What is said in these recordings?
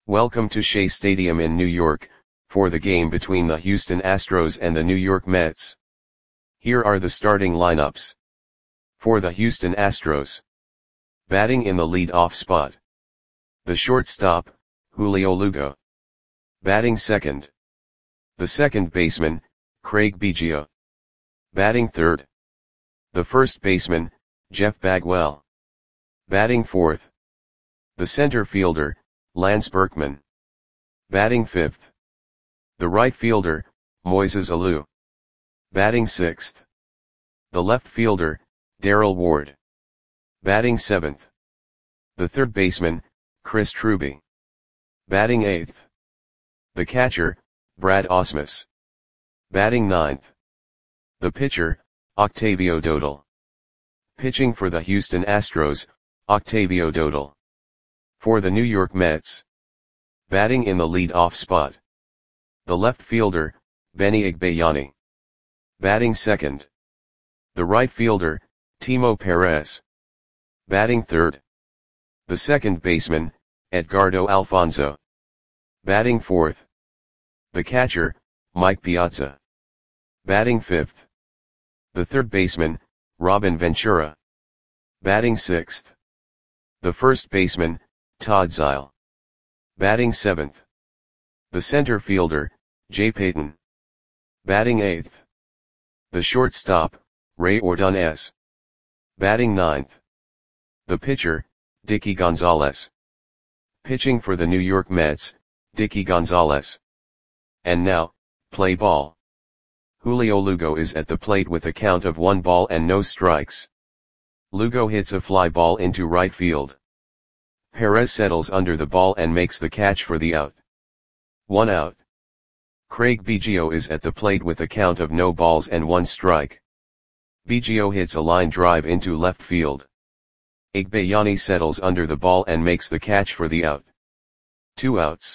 Welcome to Shea Stadium in New York, for the game between the Houston Astros and the New York Mets. Here are the starting lineups. For the Houston Astros. Batting in the lead-off spot. The shortstop, Julio Lugo. Batting second. The second baseman, Craig Biggio. Batting third. The first baseman, Jeff Bagwell. Batting fourth. The center fielder, Lance Berkman. Batting fifth. The right fielder, Moises Alou. Batting sixth. The left fielder, Darrell Ward. Batting seventh. The third baseman, Chris Truby. Batting eighth. The catcher, Brad Ausmus. Batting ninth. The pitcher, Octavio Dotel. Pitching for the Houston Astros, Octavio Dotel. For the New York Mets. Batting in the lead-off spot. The left fielder, Benny Igbayani. Batting second. The right fielder, Timo Perez. Batting third. The second baseman, Edgardo Alfonzo. Batting fourth. The catcher, Mike Piazza. Batting fifth. The third baseman, Robin Ventura. Batting sixth. The first baseman, Todd Zeile. Batting seventh. The center fielder, Jay Payton. Batting eighth. The shortstop, Ray Ordonez. Batting ninth. The pitcher, Dickie Gonzalez. Pitching for the New York Mets, Dickie Gonzalez. And now, play ball. Julio Lugo is at the plate with a count of 1 ball and no strikes. Lugo hits a fly ball into right field. Perez settles under the ball and makes the catch for the out. 1 out. Craig Biggio is at the plate with a count of no balls and 1 strike. Biggio hits a line drive into left field. Igbayani settles under the ball and makes the catch for the out. 2 outs.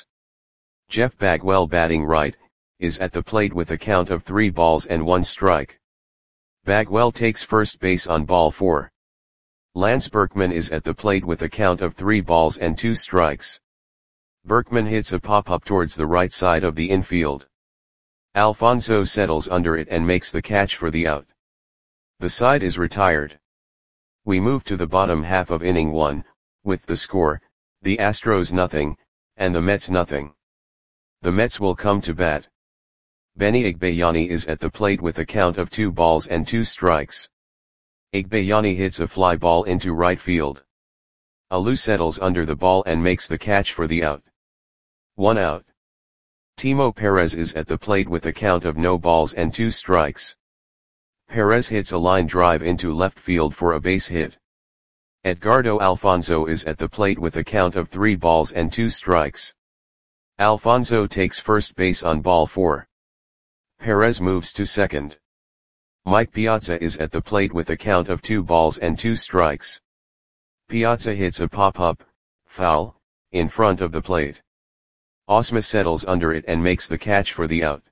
Jeff Bagwell, batting right, is at the plate with a count of 3 balls and 1 strike. Bagwell takes first base on ball 4. Lance Berkman is at the plate with a count of 3 balls and 2 strikes. Berkman hits a pop-up towards the right side of the infield. Alfonzo settles under it and makes the catch for the out. The side is retired. We move to the bottom half of inning 1, with the score, the Astros nothing, and the Mets nothing. The Mets will come to bat. Benny Igbayani is at the plate with a count of 2 balls and 2 strikes. Igbayani hits a fly ball into right field. Alou settles under the ball and makes the catch for the out. 1 out. Timo Perez is at the plate with a count of no balls and 2 strikes. Perez hits a line drive into left field for a base hit. Edgardo Alfonzo is at the plate with a count of 3 balls and 2 strikes. Alfonzo takes first base on ball 4. Perez moves to second. Mike Piazza is at the plate with a count of 2 balls and 2 strikes. Piazza hits a pop-up, foul, in front of the plate. Ausmus settles under it and makes the catch for the out.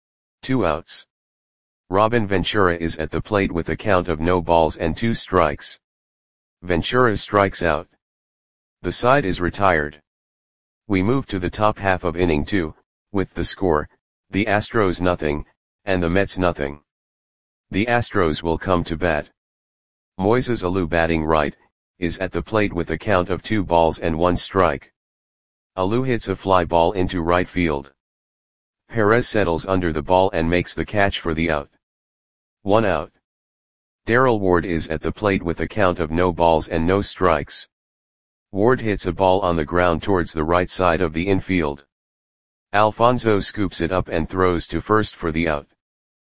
2 outs. Robin Ventura is at the plate with a count of no balls and 2 strikes. Ventura strikes out. The side is retired. We move to the top half of inning 2, with the score, the Astros nothing, and the Mets nothing. The Astros will come to bat. Moises Alou, batting right, is at the plate with a count of 2 balls and 1 strike. Alou hits a fly ball into right field. Perez settles under the ball and makes the catch for the out. 1 out. Darrell Ward is at the plate with a count of no balls and no strikes. Ward hits a ball on the ground towards the right side of the infield. Alfonzo scoops it up and throws to first for the out.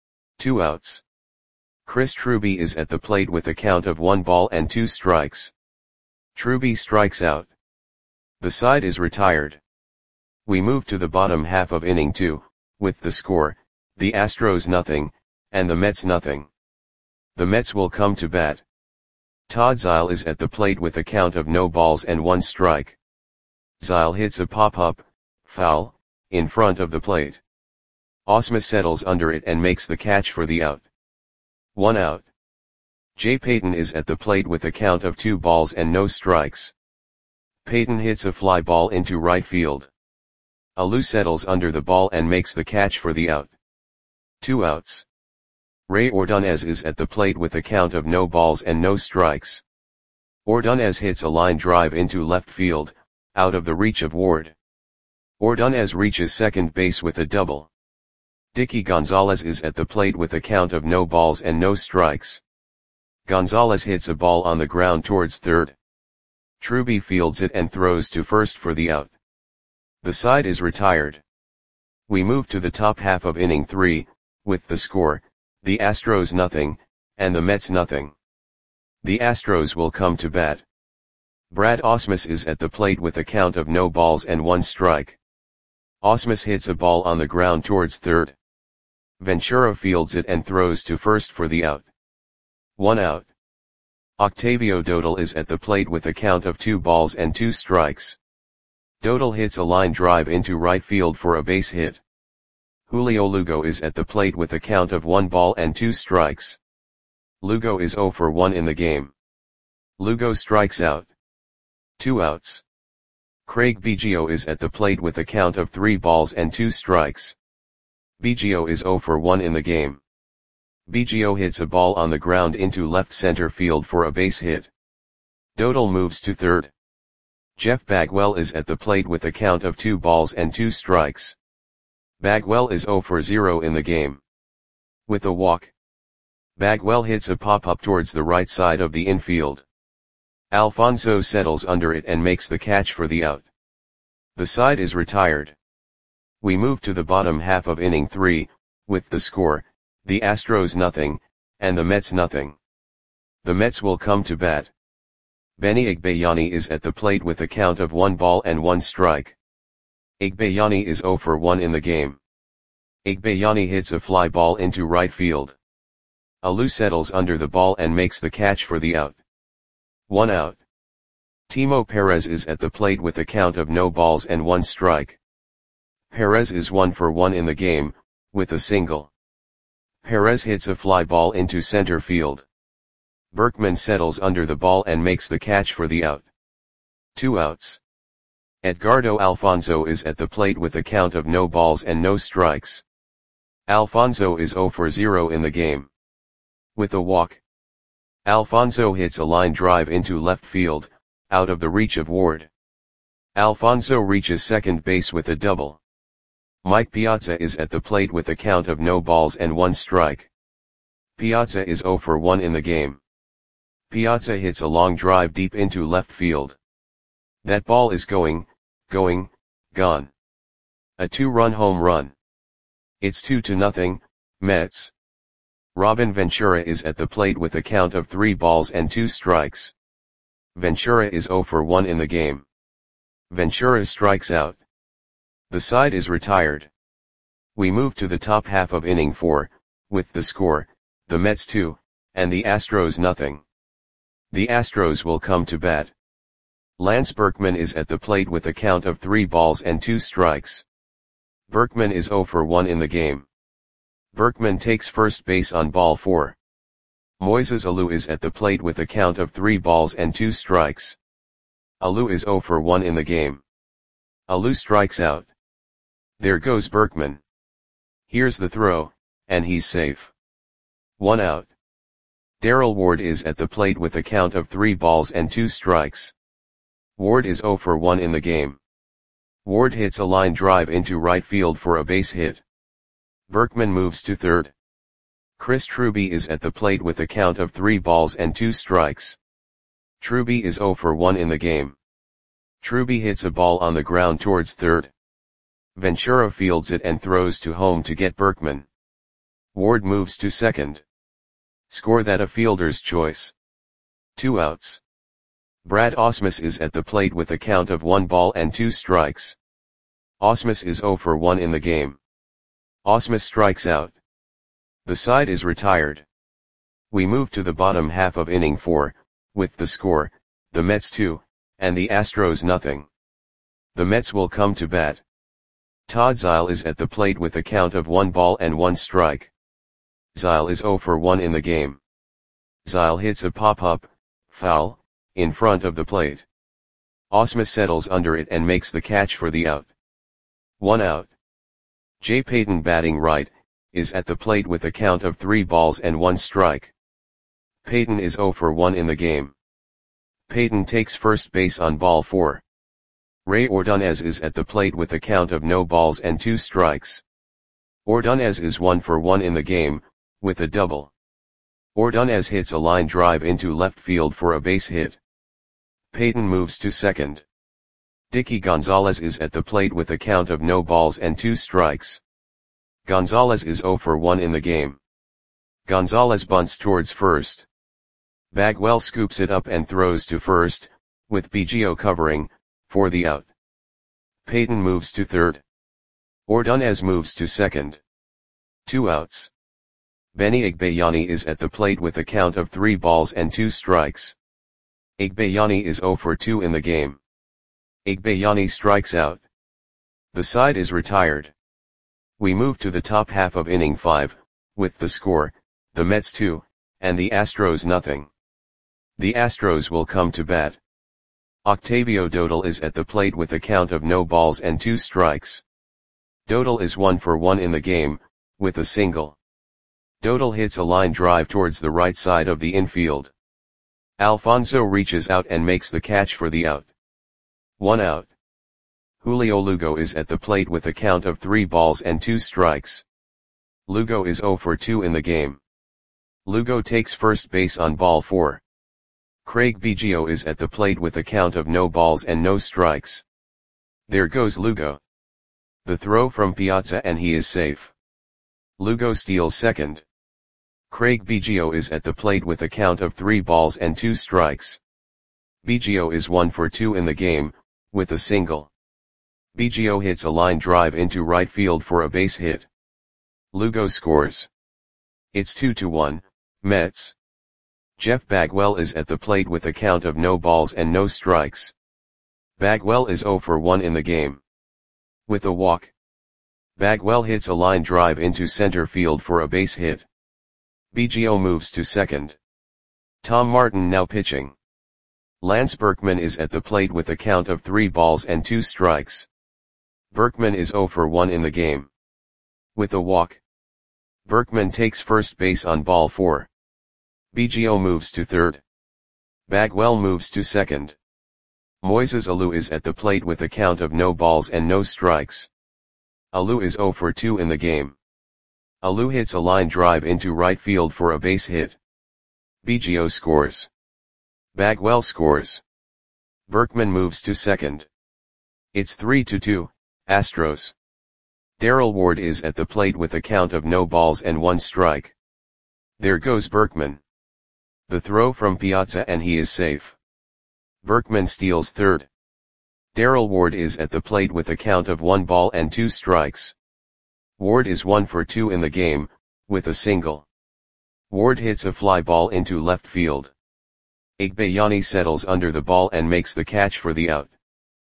2 outs. Chris Truby is at the plate with a count of 1 ball and 2 strikes. Truby strikes out. The side is retired. We move to the bottom half of inning 2, with the score, the Astros nothing, and the Mets nothing. The Mets will come to bat. Todd Zeile is at the plate with a count of no balls and 1 strike. Zeile hits a pop-up, foul, in front of the plate. Ausmus settles under it and makes the catch for the out. 1 out. Jay Payton is at the plate with a count of 2 balls and no strikes. Payton hits a fly ball into right field. Alou settles under the ball and makes the catch for the out. 2 outs. Ray Ordonez is at the plate with a count of no balls and no strikes. Ordonez hits a line drive into left field, out of the reach of Ward. Ordonez reaches second base with a double. Dicky Gonzalez is at the plate with a count of no balls and no strikes. Gonzalez hits a ball on the ground towards third. Truby fields it and throws to first for the out. The side is retired. We move to the top half of inning 3, with the score, the Astros nothing, and the Mets nothing. The Astros will come to bat. Brad Ausmus is at the plate with a count of no balls and 1 strike. Ausmus hits a ball on the ground towards third. Ventura fields it and throws to first for the out. 1 out. Octavio Dodal is at the plate with a count of 2 balls and 2 strikes. Dodal hits a line drive into right field for a base hit. Julio Lugo is at the plate with a count of 1 ball and 2 strikes. Lugo is 0 for 1 in the game. Lugo strikes out. 2 outs. Craig Biggio is at the plate with a count of 3 balls and 2 strikes. Biggio is 0 for 1 in the game. Biggio hits a ball on the ground into left center field for a base hit. Dodal moves to third. Jeff Bagwell is at the plate with a count of 2 balls and 2 strikes. Bagwell is 0 for 0 in the game. With a walk, Bagwell hits a pop-up towards the right side of the infield. Alfonso settles under it and makes the catch for the out. The side is retired. We move to the bottom half of inning 3, with the score, the Astros nothing, and the Mets nothing. The Mets will come to bat. Benny Igbayani is at the plate with a count of 1 ball and 1 strike. Igbayani is 0 for 1 in the game. Igbayani hits a fly ball into right field. Alou settles under the ball and makes the catch for the out. 1 out. Timo Perez is at the plate with a count of no balls and 1 strike. Perez is 1 for 1 in the game, with a single. Perez hits a fly ball into center field. Berkman settles under the ball and makes the catch for the out. 2 outs. Edgardo Alfonso is at the plate with a count of no balls and no strikes. Alfonso is 0 for 0 in the game. With a walk, Alfonso hits a line drive into left field, out of the reach of Ward. Alfonso reaches second base with a double. Mike Piazza is at the plate with a count of no balls and 1 strike. Piazza is 0 for 1 in the game. Piazza hits a long drive deep into left field. That ball is gone. A 2-run home run. It's 2-0, Mets. Robin Ventura is at the plate with a count of 3 balls and 2 strikes. Ventura is 0 for 1 in the game. Ventura strikes out. The side is retired. We move to the top half of inning 4, with the score, the Mets 2, and the Astros nothing. The Astros will come to bat. Lance Berkman is at the plate with a count of 3 balls and 2 strikes. Berkman is 0 for 1 in the game. Berkman takes first base on ball 4. Moises Alou is at the plate with a count of 3 balls and 2 strikes. Alou is 0 for 1 in the game. Alou strikes out. There goes Berkman. Here's the throw, and he's safe. 1 out. Darrell Ward is at the plate with a count of 3 balls and 2 strikes. Ward is 0 for 1 in the game. Ward hits a line drive into right field for a base hit. Berkman moves to third. Chris Truby is at the plate with a count of 3 balls and 2 strikes. Truby is 0 for 1 in the game. Truby hits a ball on the ground towards third. Ventura fields it and throws to home to get Berkman. Ward moves to second. Score that a fielder's choice. 2 outs. Brad Ausmus is at the plate with a count of 1 ball and 2 strikes. Ausmus is 0 for 1 in the game. Ausmus strikes out. The side is retired. We move to the bottom half of inning 4, with the score, the Mets 2, and the Astros nothing. The Mets will come to bat. Todd Zeile is at the plate with a count of 1 ball and 1 strike. Zeile is 0 for 1 in the game. Zeile hits a pop-up, foul, in front of the plate. Ausmus settles under it and makes the catch for the out. 1 out. Jay Payton batting right, is at the plate with a count of 3 balls and 1 strike. Payton is 0 for 1 in the game. Payton takes first base on ball 4. Ray Ordonez is at the plate with a count of no balls and 2 strikes. Ordonez is 1 for 1 in the game, with a double. Ordonez hits a line drive into left field for a base hit. Payton moves to second. Dicky Gonzalez is at the plate with a count of no balls and 2 strikes. Gonzalez is 0 for 1 in the game. Gonzalez bunts towards first. Bagwell scoops it up and throws to first, with Biggio covering, for the out. Payton moves to third. Ordonez moves to second. 2 outs. Benny Igbayani is at the plate with a count of 3 balls and 2 strikes. Igbayani is 0 for 2 in the game. Igbayani strikes out. The side is retired. We move to the top half of inning 5, with the score, the Mets 2, and the Astros nothing. The Astros will come to bat. Octavio Dodal is at the plate with a count of no balls and 2 strikes. Dodal is 1 for 1 in the game, with a single. Dodal hits a line drive towards the right side of the infield. Alfonso reaches out and makes the catch for the out. 1 out. Julio Lugo is at the plate with a count of 3 balls and 2 strikes. Lugo is 0 for 2 in the game. Lugo takes first base on ball 4. Craig Biggio is at the plate with a count of no balls and no strikes. There goes Lugo. The throw from Piazza and he is safe. Lugo steals second. Craig Biggio is at the plate with a count of 3 balls and 2 strikes. Biggio is 1 for 2 in the game, with a single. Biggio hits a line drive into right field for a base hit. Lugo scores. It's 2-1, Mets. Jeff Bagwell is at the plate with a count of no balls and no strikes. Bagwell is 0 for 1 in the game. With a walk. Bagwell hits a line drive into center field for a base hit. Biggio moves to second. Tom Martin now pitching. Lance Berkman is at the plate with a count of 3 balls and 2 strikes. Berkman is 0 for 1 in the game. With a walk. Berkman takes first base on ball 4. Biggio moves to third. Bagwell moves to second. Moises Alou is at the plate with a count of no balls and no strikes. Alou is 0 for 2 in the game. Alou hits a line drive into right field for a base hit. Biggio scores. Bagwell scores. Berkman moves to second. It's 3-2, Astros. Darrell Ward is at the plate with a count of no balls and 1 strike. There goes Berkman. The throw from Piazza and he is safe. Berkman steals third. Darrell Ward is at the plate with a count of 1 ball and 2 strikes. Ward is 1 for 2 in the game, with a single. Ward hits a fly ball into left field. Igbayani settles under the ball and makes the catch for the out.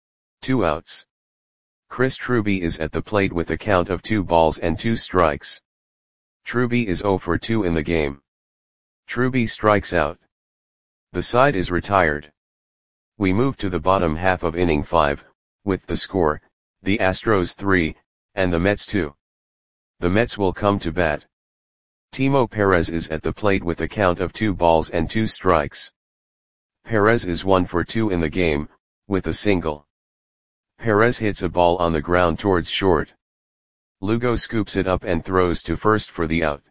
2 outs. Chris Truby is at the plate with a count of 2 balls and 2 strikes. Truby is 0 for 2 in the game. Truby strikes out. The side is retired. We move to the bottom half of inning 5, with the score, the Astros 3, and the Mets 2. The Mets will come to bat. Timo Perez is at the plate with a count of 2 balls and 2 strikes. Perez is 1 for 2 in the game, with a single. Perez hits a ball on the ground towards short. Lugo scoops it up and throws to first for the out.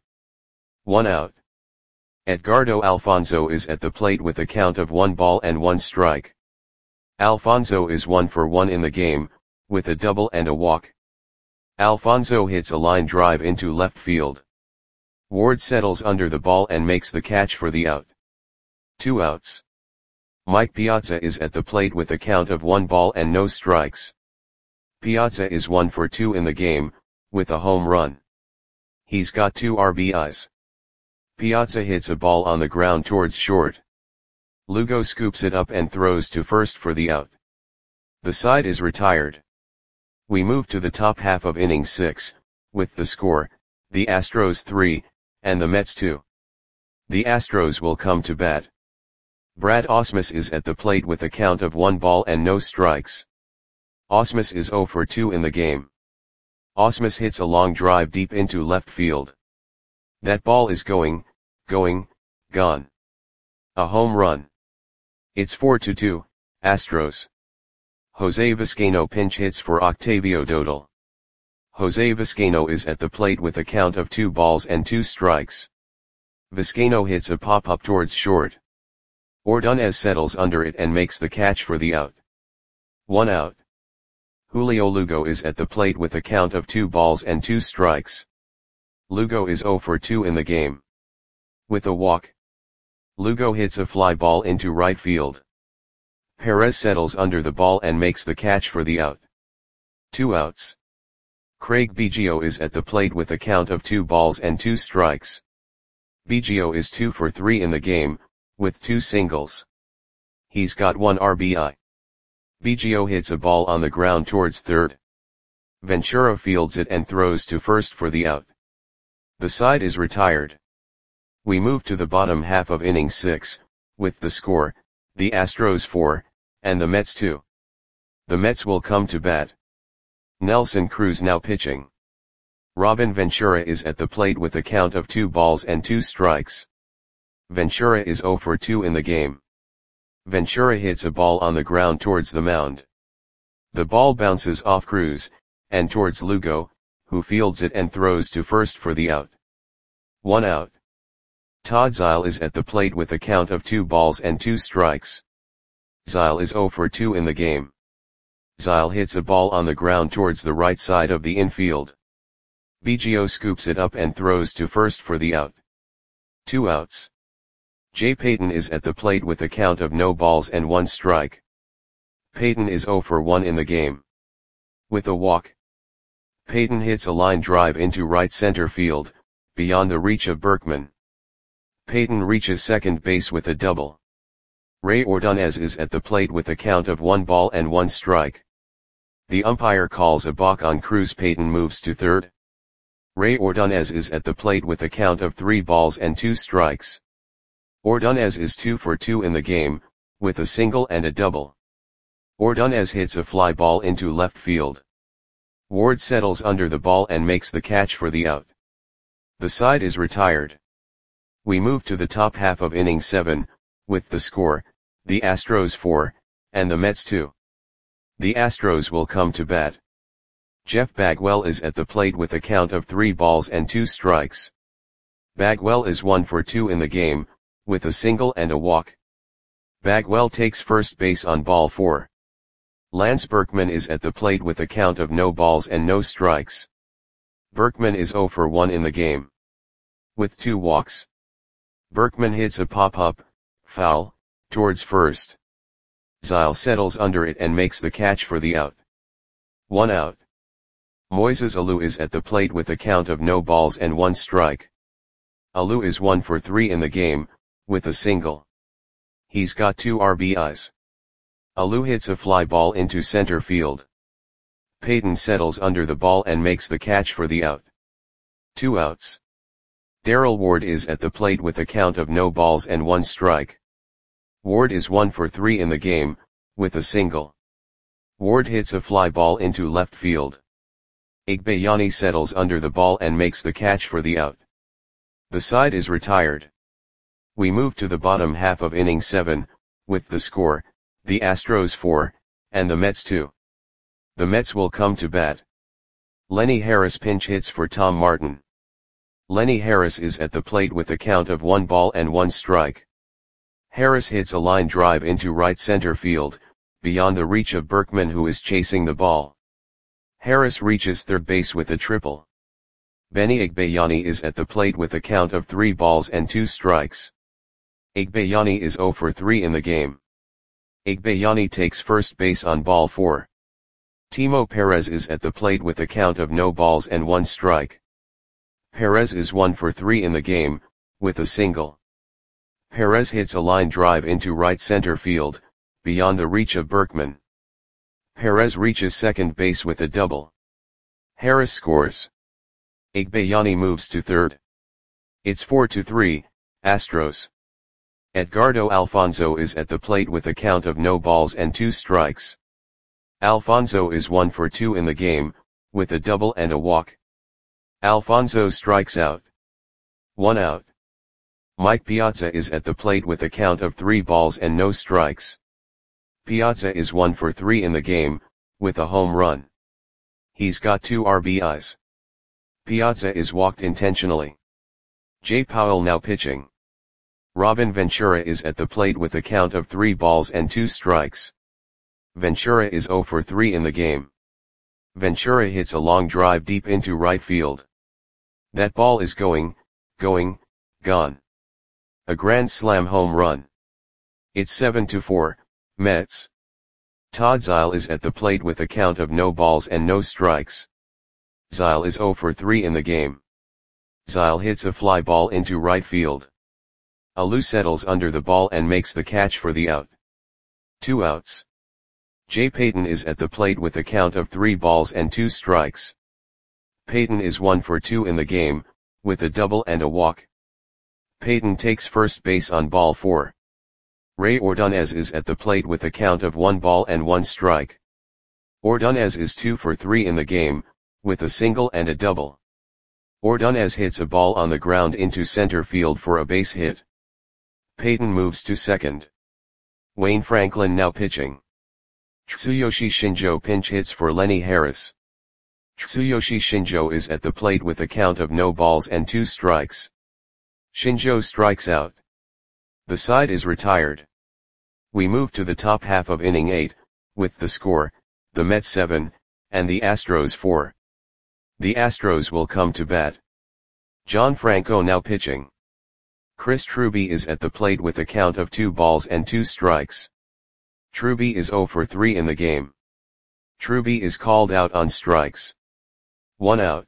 1 out. Edgardo Alfonzo is at the plate with a count of 1 ball and 1 strike. Alfonzo is 1 for 1 in the game, with a double and a walk. Alfonzo hits a line drive into left field. Ward settles under the ball and makes the catch for the out. 2 outs. Mike Piazza is at the plate with a count of 1 ball and no strikes. Piazza is 1 for 2 in the game, with a home run. He's got 2 RBIs. Piazza hits a ball on the ground towards short. Lugo scoops it up and throws to first for the out. The side is retired. We move to the top half of inning 6, with the score, the Astros 3, and the Mets 2. The Astros will come to bat. Brad Ausmus is at the plate with a count of 1 ball and no strikes. Ausmus is 0 for 2 in the game. Ausmus hits a long drive deep into left field. That ball is gone. A home run. It's 4-2, Astros. Jose Vizcaino pinch hits for Octavio Dodal. Jose Vizcaino is at the plate with a count of 2 balls and 2 strikes. Vizcaino hits a pop-up towards short. Ordonez settles under it and makes the catch for the out. 1 out. Julio Lugo is at the plate with a count of 2 balls and 2 strikes. Lugo is 0 for 2 in the game. With a walk, Lugo hits a fly ball into right field. Perez settles under the ball and makes the catch for the out. 2 outs. Craig Biggio is at the plate with a count of 2 balls and 2 strikes. Biggio is 2 for 3 in the game, with 2 singles. He's got 1 RBI. Biggio hits a ball on the ground towards third. Ventura fields it and throws to first for the out. The side is retired. We move to the bottom half of inning 6, with the score, the Astros 4, and the Mets 2. The Mets will come to bat. Nelson Cruz now pitching. Robin Ventura is at the plate with a count of 2 balls and 2 strikes. Ventura is 0 for 2 in the game. Ventura hits a ball on the ground towards the mound. The ball bounces off Cruz, and towards Lugo, who fields it and throws to first for the out. 1 out. Todd Zeile is at the plate with a count of 2 balls and 2 strikes. Zeile is 0 for 2 in the game. Zeile hits a ball on the ground towards the right side of the infield. Biggio scoops it up and throws to first for the out. 2 outs. Jay Payton is at the plate with a count of no balls and 1 strike. Payton is 0 for 1 in the game. With a walk, Payton hits a line drive into right center field, beyond the reach of Berkman. Payton reaches second base with a double. Ray Ordonez is at the plate with a count of 1 ball and 1 strike. The umpire calls a balk on Cruz. Payton moves to third. Ray Ordonez is at the plate with a count of 3 balls and 2 strikes. Ordonez is 2 for 2 in the game, with a single and a double. Ordonez hits a fly ball into left field. Ward settles under the ball and makes the catch for the out. The side is retired. We move to the top half of inning 7, with the score, the Astros 4, and the Mets 2. The Astros will come to bat. Jeff Bagwell is at the plate with a count of 3 balls and 2 strikes. Bagwell is 1 for 2 in the game, with a single and a walk. Bagwell takes first base on ball 4. Lance Berkman is at the plate with a count of no balls and no strikes. Berkman is 0 for 1 in the game. With 2 walks, Berkman hits a pop-up, foul, towards first. Zeile settles under it and makes the catch for the out. 1 out. Moises Alou is at the plate with a count of no balls and 1 strike. Alou is 1 for 3 in the game, with a single. He's got 2 RBIs. Alou hits a fly ball into center field. Payton settles under the ball and makes the catch for the out. 2 outs. Darrell Ward is at the plate with a count of no balls and 1 strike. Ward is 1 for 3 in the game, with a single. Ward hits a fly ball into left field. Igbayani settles under the ball and makes the catch for the out. The side is retired. We move to the bottom half of inning 7, with the score, the Astros 4, and the Mets 2. The Mets will come to bat. Lenny Harris pinch hits for Tom Martin. Lenny Harris is at the plate with a count of 1 ball and 1 strike. Harris hits a line drive into right center field, beyond the reach of Berkman, who is chasing the ball. Harris reaches third base with a triple. Benny Igbayani is at the plate with a count of 3 balls and 2 strikes. Igbayani is 0 for 3 in the game. Igbayani takes first base on ball 4. Timo Perez is at the plate with a count of no balls and 1 strike. Perez is 1 for 3 in the game, with a single. Perez hits a line drive into right center field, beyond the reach of Berkman. Perez reaches second base with a double. Harris scores. Igbayani moves to third. It's 4-3, Astros. Edgardo Alfonzo is at the plate with a count of no balls and 2 strikes. Alfonzo is 1 for 2 in the game, with a double and a walk. Alfonso strikes out. 1 out. Mike Piazza is at the plate with a count of 3 balls and no strikes. Piazza is 1 for 3 in the game, with a home run. He's got 2 RBIs. Piazza is walked intentionally. Jay Powell now pitching. Robin Ventura is at the plate with a count of 3 balls and 2 strikes. Ventura is 0 for 3 in the game. Ventura hits a long drive deep into right field. That ball is going, gone. A grand slam home run. It's 7-4, Mets. Todd Zeile is at the plate with a count of no balls and no strikes. Zeile is 0 for 3 in the game. Zeile hits a fly ball into right field. Alou settles under the ball and makes the catch for the out. 2 outs. Jay Payton is at the plate with a count of 3 balls and 2 strikes. Payton is 1 for 2 in the game, with a double and a walk. Payton takes first base on ball 4. Ray Ordonez is at the plate with a count of 1 ball and 1 strike. Ordonez is 2 for 3 in the game, with a single and a double. Ordonez hits a ball on the ground into center field for a base hit. Payton moves to second. Wayne Franklin now pitching. Tsuyoshi Shinjo pinch hits for Lenny Harris. Tsuyoshi Shinjo is at the plate with a count of no balls and 2 strikes. Shinjo strikes out. The side is retired. We move to the top half of inning 8, with the score, the Mets 7, and the Astros 4. The Astros will come to bat. John Franco now pitching. Chris Truby is at the plate with a count of 2 balls and 2 strikes. Truby is 0 for 3 in the game. Truby is called out on strikes. 1 out.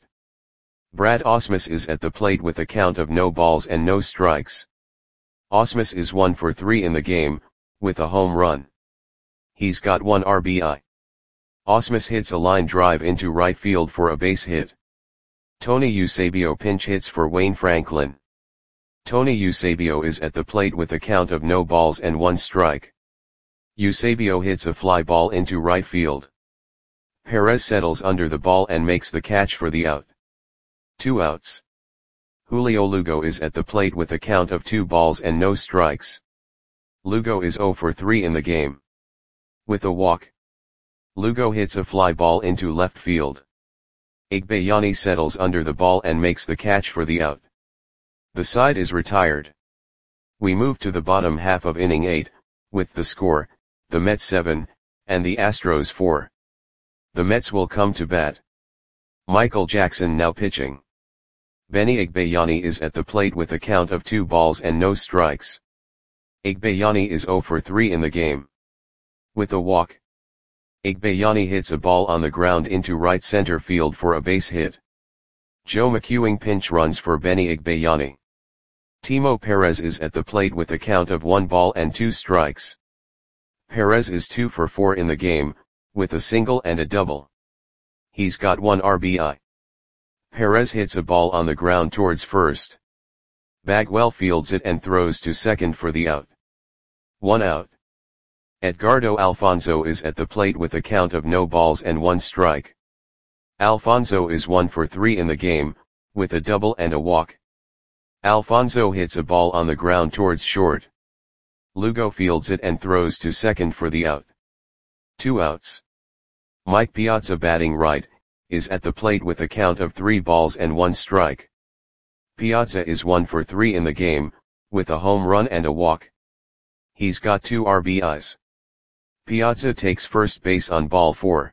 Brad Ausmus is at the plate with a count of no balls and no strikes. Ausmus is 1 for 3 in the game, with a home run. He's got 1 RBI. Ausmus hits a line drive into right field for a base hit. Tony Eusebio pinch hits for Wayne Franklin. Tony Eusebio is at the plate with a count of no balls and 1 strike. Eusebio hits a fly ball into right field. Perez settles under the ball and makes the catch for the out. 2 outs. Julio Lugo is at the plate with a count of 2 balls and no strikes. Lugo is 0 for 3 in the game. With a walk. Lugo hits a fly ball into left field. Igbayani settles under the ball and makes the catch for the out. The side is retired. We move to the bottom half of inning 8, with the score, the Mets 7, and the Astros 4. The Mets will come to bat. Michael Jackson now pitching. Benny Igbayani is at the plate with a count of 2 balls and no strikes. Igbayani is 0 for 3 in the game. With a walk. Igbayani hits a ball on the ground into right center field for a base hit. Joe McEwing pinch runs for Benny Igbayani. Timo Perez is at the plate with a count of 1 ball and 2 strikes. Perez is 2 for 4 in the game, with a single and a double. He's got 1 RBI. Perez hits a ball on the ground towards first. Bagwell fields it and throws to second for the out. 1 out. Edgardo Alfonzo is at the plate with a count of no balls and 1 strike. Alfonzo is 1 for 3 in the game, with a double and a walk. Alfonzo hits a ball on the ground towards short. Lugo fields it and throws to second for the out. 2 outs. Mike Piazza batting right, is at the plate with a count of 3 balls and 1 strike. Piazza is 1 for 3 in the game, with a home run and a walk. He's got 2 RBIs. Piazza takes first base on ball 4.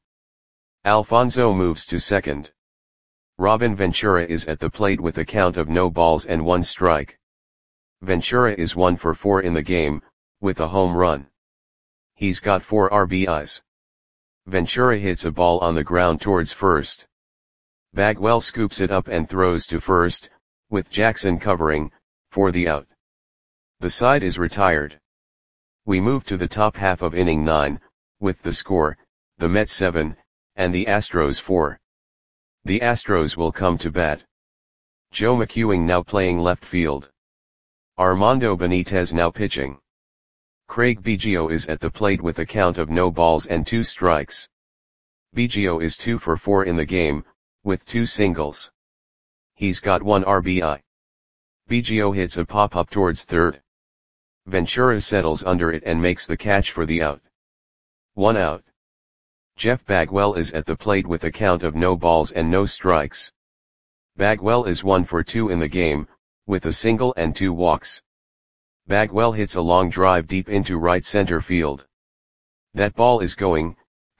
Alfonzo moves to second. Robin Ventura is at the plate with a count of no balls and 1 strike. Ventura is 1 for 4 in the game, with a home run. He's got 4 RBIs. Ventura hits a ball on the ground towards first. Bagwell scoops it up and throws to first, with Jackson covering, for the out. The side is retired. We move to the top half of inning 9, with the score, the Mets 7, and the Astros 4. The Astros will come to bat. Joe McEwing now playing left field. Armando Benitez now pitching. Craig Biggio is at the plate with a count of no balls and 2 strikes. Biggio is 2 for 4 in the game, with 2 singles. He's got 1 RBI. Biggio hits a pop-up towards third. Ventura settles under it and makes the catch for the out. 1 out. Jeff Bagwell is at the plate with a count of no balls and no strikes. Bagwell is 1 for 2 in the game, with a single and 2 walks. Bagwell hits a long drive deep into right center field. That ball is gone.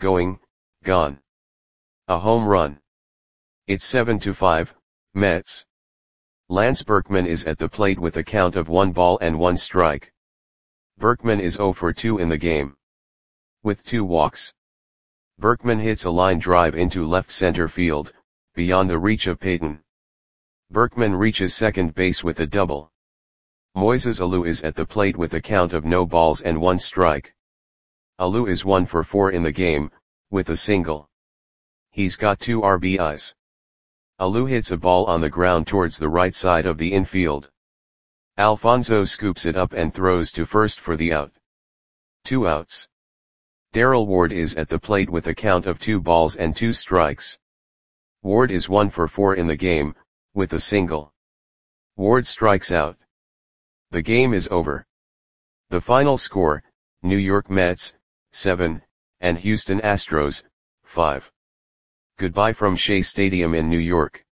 A home run. It's 7-5, Mets. Lance Berkman is at the plate with a count of 1 ball and 1 strike. Berkman is 0 for 2 in the game, with 2 walks. Berkman hits a line drive into left center field, beyond the reach of Payton. Berkman reaches second base with a double. Moises Alou is at the plate with a count of no balls and 1 strike. Alou is 1 for 4 in the game, with a single. He's got 2 RBIs. Alou hits a ball on the ground towards the right side of the infield. Alfonso scoops it up and throws to first for the out. 2 outs. Darrell Ward is at the plate with a count of 2 balls and 2 strikes. Ward is 1 for 4 in the game, with a single. Ward strikes out. The game is over. The final score, New York Mets, 7, and Houston Astros, 5. Goodbye from Shea Stadium in New York.